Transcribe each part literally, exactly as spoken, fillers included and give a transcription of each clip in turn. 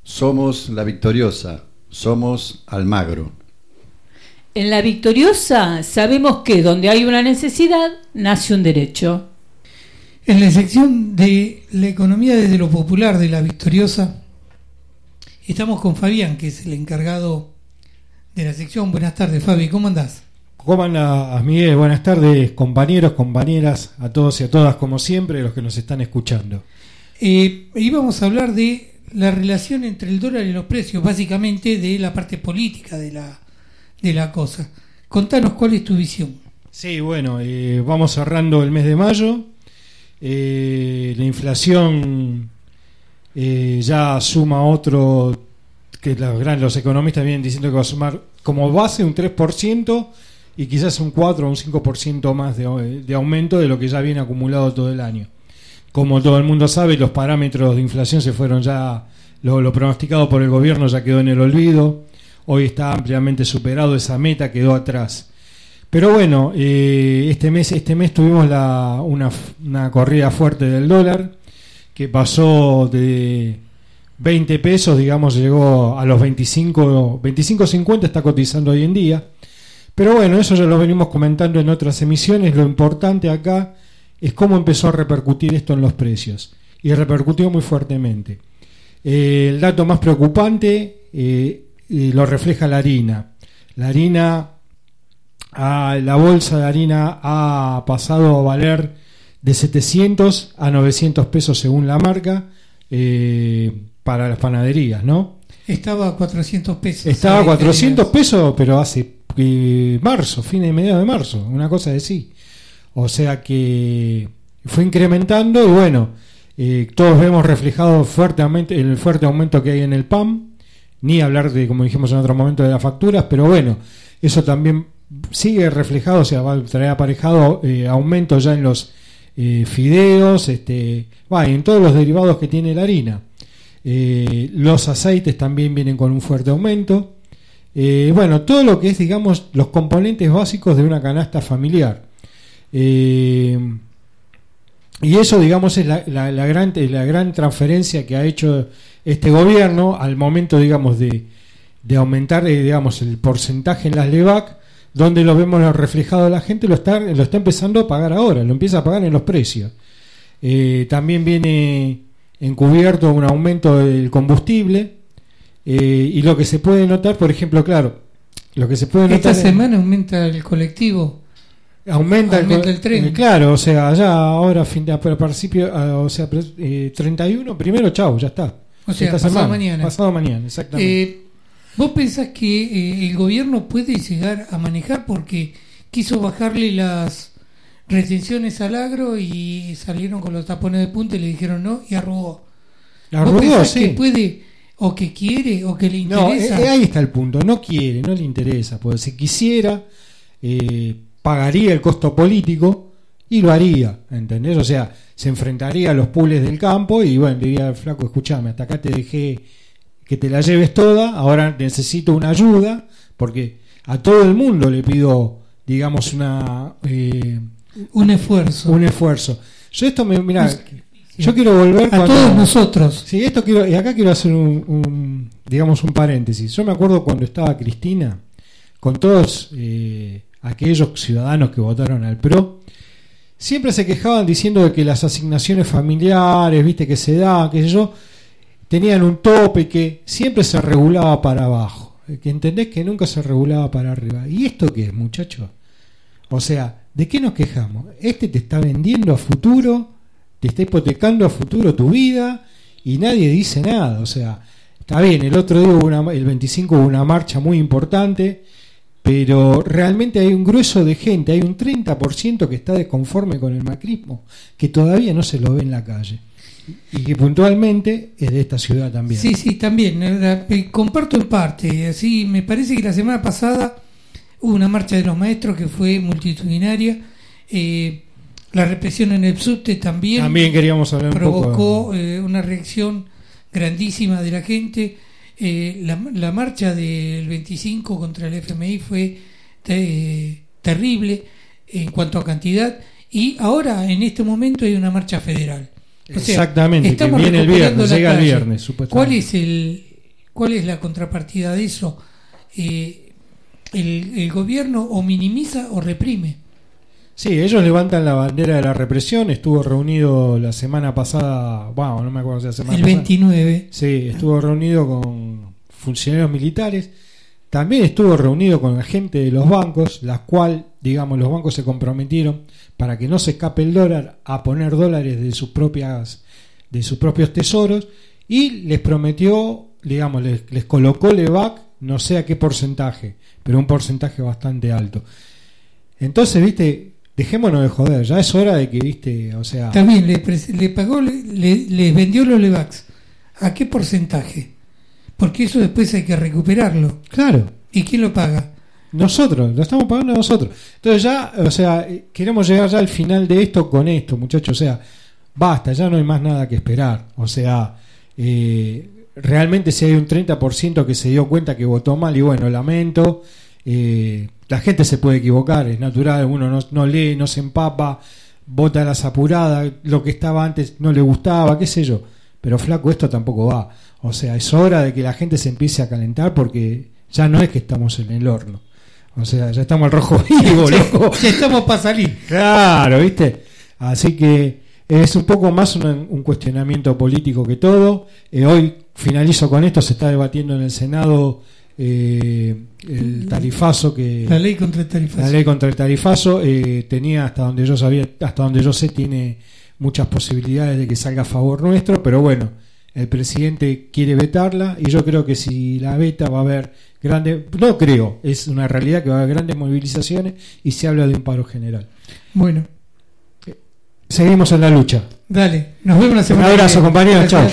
Somos La Victoriosa, somos Almagro. En La Victoriosa sabemos que donde hay una necesidad, nace un derecho. En la sección de la economía desde lo popular de La Victoriosa, estamos con Fabián, que es el encargado de la sección. Buenas tardes, Fabi, ¿cómo andás? ¿Cómo andás, Miguel? Buenas tardes, compañeros, compañeras, a todos y a todas, como siempre, los que nos están escuchando. Eh, íbamos a hablar de la relación entre el dólar y los precios, básicamente de la parte política de la, de la cosa. Contanos cuál es tu visión. Sí, bueno, eh, vamos cerrando el mes de mayo. Eh, la inflación eh, ya suma otro, que los, gran, los economistas vienen diciendo que va a sumar como base un tres por ciento y quizás un cuatro o un cinco por ciento más de, de aumento de lo que ya viene acumulado todo el año. Como todo el mundo sabe, los parámetros de inflación se fueron ya, lo, lo pronosticado por el gobierno ya quedó en el olvido. Hoy está ampliamente superado, esa meta quedó atrás. Pero bueno, eh, este mes este mes tuvimos la, una, una corrida fuerte del dólar, que pasó de veinte pesos, digamos, llegó a los veinticinco, veinticinco cincuenta está cotizando hoy en día. Pero bueno, eso ya lo venimos comentando en otras emisiones. Lo importante acá es cómo empezó a repercutir esto en los precios. Y repercutió muy fuertemente. Eh, el dato más preocupante eh, eh, lo refleja la harina. La harina... Ah, la bolsa de harina ha pasado a valer de setecientos a novecientos pesos según la marca, eh, para las panaderías, ¿no? Estaba a cuatrocientos pesos. Estaba a cuatrocientos pesos, pero hace eh, marzo, fines de mediados de marzo, una cosa de sí. O sea que fue incrementando y bueno, eh, todos vemos reflejado fuertemente el fuerte aumento que hay en el P A M, ni hablar de, como dijimos en otro momento, de las facturas, pero bueno, eso también sigue reflejado, o sea, va a traer aparejado eh, aumento ya en los eh, fideos, este, va, en todos los derivados que tiene la harina. Eh, los aceites también vienen con un fuerte aumento. Eh, bueno, todo lo que es, digamos, los componentes básicos de una canasta familiar. Eh, y eso, digamos, es la, la, la, gran, la gran transferencia que ha hecho este gobierno al momento, digamos, de, de aumentar, eh, digamos, el porcentaje en las LEVAC. Donde lo vemos reflejado, la gente lo está, lo está empezando a pagar ahora, lo empieza a pagar en los precios. Eh, también viene encubierto un aumento del combustible, eh, y lo que se puede notar, por ejemplo, claro, lo que se puede notar... Esta semana aumenta el colectivo. Aumenta, aumenta el, el tren. Eh, claro, o sea, ya ahora, fin de, a principio, a, o sea, eh, treinta y uno, primero, chau, ya está. O sea, Esta pasado semana, mañana. Pasado mañana, exactamente. Eh, ¿Vos pensás que eh, el gobierno puede llegar a manejar porque quiso bajarle las retenciones al agro y salieron con los tapones de punta y le dijeron no y arrugó? Arrugó, ¿Vos pensás sí. que puede o que quiere o que le interesa? No, eh, ahí está el punto, no quiere, no le interesa, porque si quisiera eh, pagaría el costo político y lo haría, ¿entendés? O sea, se enfrentaría a los pools del campo y bueno, diría, flaco, escuchame, hasta acá te dejé que te la lleves toda, ahora necesito una ayuda, porque a todo el mundo le pido, digamos, una eh, un esfuerzo. Un esfuerzo. Yo esto me, mirá, sí. yo quiero volver a cuando, todos nosotros. Sí, esto quiero, y acá quiero hacer un, un, digamos, un paréntesis. Yo me acuerdo cuando estaba Cristina, con todos eh, aquellos ciudadanos que votaron al P R O, siempre se quejaban diciendo de que las asignaciones familiares, viste, que se daban, qué sé yo, tenían un tope que siempre se regulaba para abajo, que entendés que nunca se regulaba para arriba. ¿Y esto qué es, muchachos? O sea, ¿de qué nos quejamos? Este te está vendiendo a futuro, te está hipotecando a futuro tu vida y nadie dice nada. O sea, está bien, el otro día hubo una, el veinticinco hubo una marcha muy importante, pero realmente hay un grueso de gente, hay un treinta por ciento que está desconforme con el macrismo, que todavía no se lo ve en la calle. Y que puntualmente es de esta ciudad también. Sí, sí, también. Eh, comparto en parte. Así me parece que la semana pasada hubo una marcha de los maestros que fue multitudinaria. Eh, la represión en el subte también. También queríamos hablar provocó un poco. Eh, una reacción grandísima de la gente. Eh, la, la marcha del veinticinco contra el F M I fue eh, terrible en cuanto a cantidad. Y ahora, en este momento, hay una marcha federal. O sea, exactamente, que viene el viernes, llega el viernes, supuestamente. ¿Cuál es el, ¿Cuál es la contrapartida de eso? Eh, el, el gobierno o minimiza o reprime. Sí, ellos levantan la bandera de la represión. Estuvo reunido la semana pasada, bueno, no me acuerdo si la semana el pasada. veintinueve. Sí, estuvo reunido con funcionarios militares. También estuvo reunido con la gente de los bancos, la cual, digamos, los bancos se comprometieron para que no se escape el dólar a poner dólares de sus propias, de sus propios tesoros, y les prometió, digamos, les, les colocó Levac, no sé a qué porcentaje, pero un porcentaje bastante alto. Entonces, viste, dejémonos de joder, ya es hora de que, viste, o sea... También le, le pagó, le, le, les vendió los Levacs. ¿A qué porcentaje? Porque eso después hay que recuperarlo. Claro. ¿Y quién lo paga? Nosotros, lo estamos pagando nosotros. Entonces ya, o sea, queremos llegar ya al final de esto con esto, muchachos. O sea, basta, ya no hay más nada que esperar. O sea, eh, realmente si hay un treinta por ciento que se dio cuenta que votó mal, y bueno, lamento. Eh, la gente se puede equivocar, es natural, uno no, no lee, no se empapa, vota a las apuradas, lo que estaba antes no le gustaba, qué sé yo. Pero flaco, esto tampoco va. O sea, es hora de que la gente se empiece a calentar, porque ya no es que estamos en el horno. O sea, ya estamos al rojo vivo, loco. Ya estamos para salir. Claro, ¿viste? Así que es un poco más un, un cuestionamiento político que todo. Eh, hoy finalizo con esto, se está debatiendo en el Senado eh, el tarifazo que... La ley contra el tarifazo. La ley contra el tarifazo eh, tenía, hasta donde yo sabía, hasta donde yo sé, tiene muchas posibilidades de que salga a favor nuestro, pero bueno, el presidente quiere vetarla, y yo creo que si la veta va a haber grandes, no creo, es una realidad que va a haber grandes movilizaciones y se habla de un paro general. Bueno, seguimos en la lucha. Dale, nos vemos la semana que viene. Un abrazo, compañeros, chao.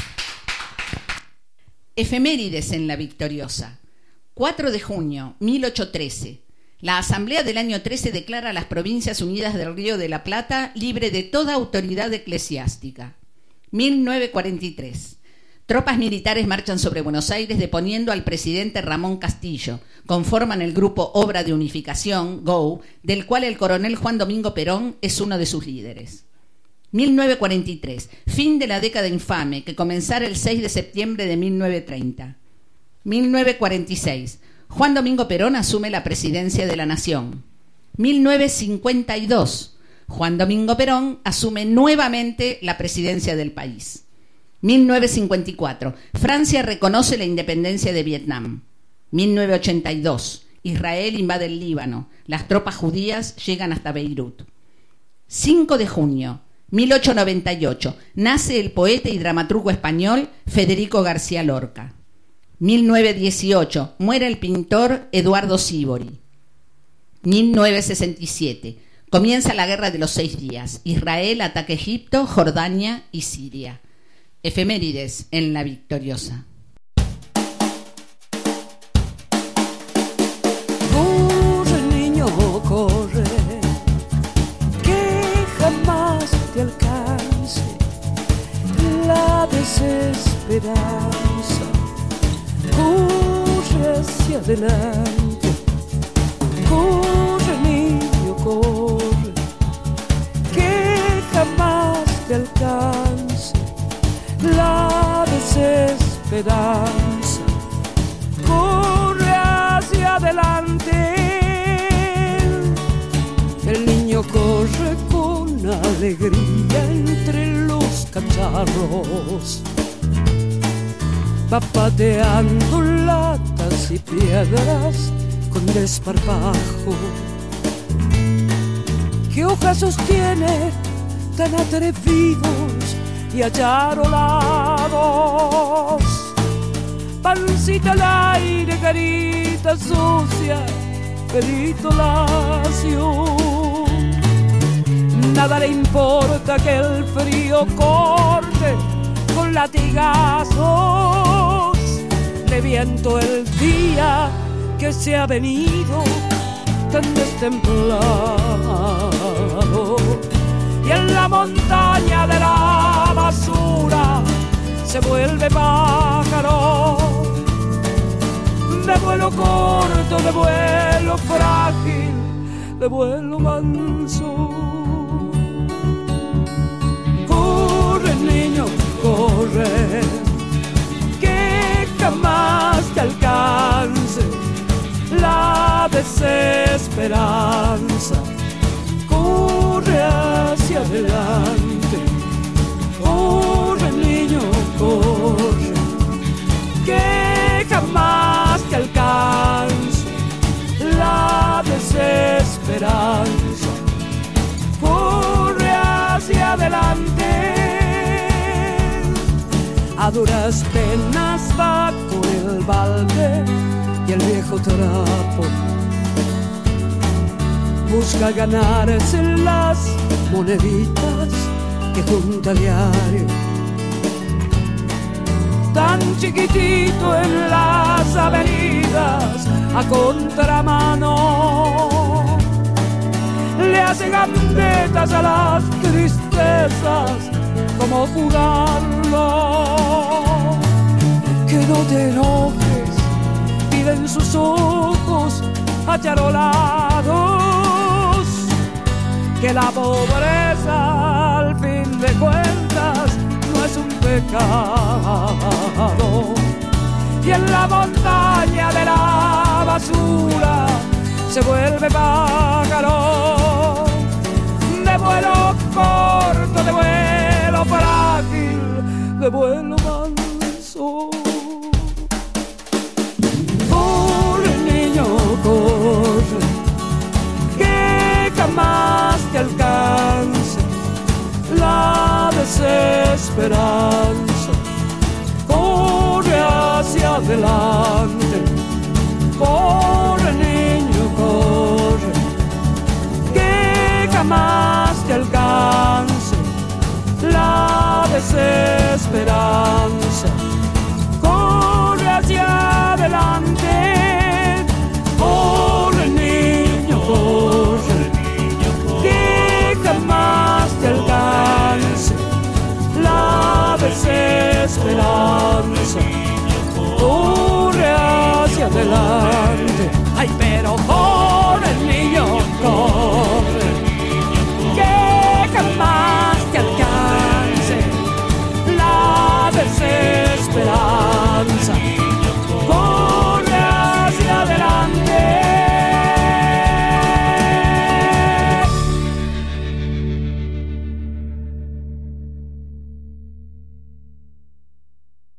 Efemérides en la Victoriosa. cuatro de junio, mil ochocientos trece. La Asamblea del año trece declara a las Provincias Unidas del Río de la Plata libre de toda autoridad eclesiástica. mil novecientos cuarenta y tres. Tropas militares marchan sobre Buenos Aires deponiendo al presidente Ramón Castillo. Conforman el grupo Obra de Unificación, G O U, del cual el coronel Juan Domingo Perón es uno de sus líderes. mil novecientos cuarenta y tres. Fin de la década infame, que comenzara el seis de septiembre de mil novecientos treinta. mil novecientos cuarenta y seis. Juan Domingo Perón asume la presidencia de la Nación. mil novecientos cincuenta y dos. Juan Domingo Perón asume nuevamente la presidencia del país. mil novecientos cincuenta y cuatro. Francia reconoce la independencia de Vietnam. mil novecientos ochenta y dos. Israel invade el Líbano. Las tropas judías llegan hasta Beirut. cinco de junio, mil ochocientos noventa y ocho. Nace el poeta y dramaturgo español Federico García Lorca. mil novecientos dieciocho. Muere el pintor Eduardo Sívori. mil novecientos sesenta y siete. Comienza la Guerra de los Seis Días. Israel ataca Egipto, Jordania y Siria. Efemérides en la Victoriosa. Corre, niño, corre, que jamás te alcance la desesperanza. Corre hacia adelante, corre, niño, corre, que jamás te alcance la desesperanza. Corre hacia adelante, el niño corre con alegría entre los cacharros, va pateando latas y piedras con desparpajo. ¿Qué hojas sostiene tan atrevidos y acharolados? Pancita al aire, carita sucia, pelito lacio. Nada le importa que el frío corte con latigazos. Le viento el día que se ha venido tan destemplado, y en la montaña de la basura se vuelve pájaro, de vuelo corto, de vuelo frágil, de vuelo manso. Corre, niño, corre, que jamás desesperanza. Corre hacia adelante, corre niño, corre, que jamás te alcance la desesperanza. Corre hacia adelante, a duras penas va con el balde y el viejo trapo. Busca ganarse las moneditas que junta diario. Tan chiquitito en las avenidas a contramano, le hace gambetas a las tristezas como jugando. Que no te enojes, piden sus ojos acharolados, que la pobreza al fin de cuentas no es un pecado. Y en la montaña de la basura se vuelve pájaro, de vuelo corto, de vuelo frágil, de vuelo mal.